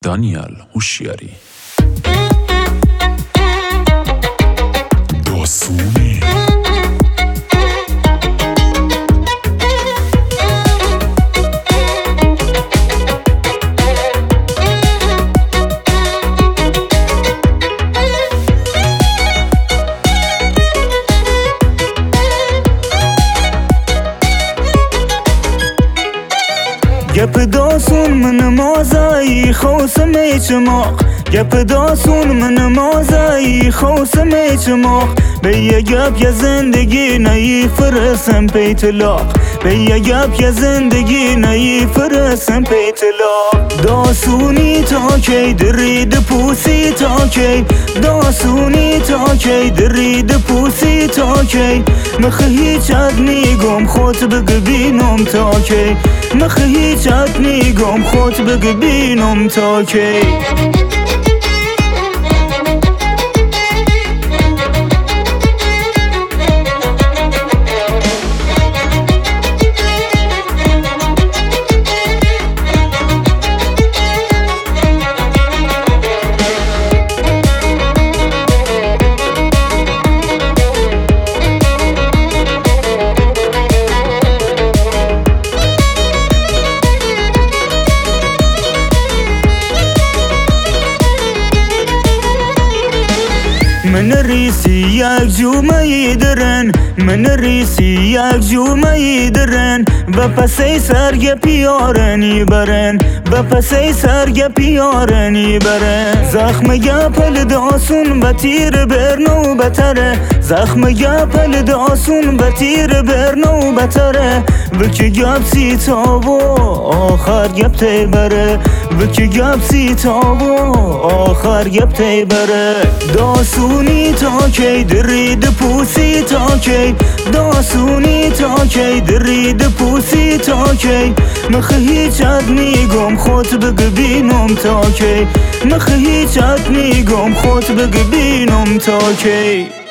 دانیال هوشیاری. داسونی گپ داسون من مازایی خوسم چماق گپ داسون من مازایی خوسم چماق به یه گپ یه زندگی نی فرسم پی طلاق به یه گپ یه زندگی نی فرسم پی طلاق داسونی تا کی درید پوسی تا کی داسونی تا کی درید پوسی تا کی مخه هیچ نیگم خود بگبینم تا کی مخه هیچ نیگم خود بگبینم تا کی من ریسی یک جومه درن من ریسی یک جومه درن و پسی سرگ پیارنی برن و پسی سرگ پیارنی برن زخم گپل داسون و تیر برنو بتره زخم گپل داسون و تیر برنو بتره و که گپ سی تا و آخر گپ تی بره و که گپ سی تا و آخر گپ تی بره داسونی تا کی درید پوسی تا کی داسونی تا کی درید پوسی تا کی مخه هیچ نیگم خود بگبینم تا کی مخه هیچ نیگم خود بگبینم تا کی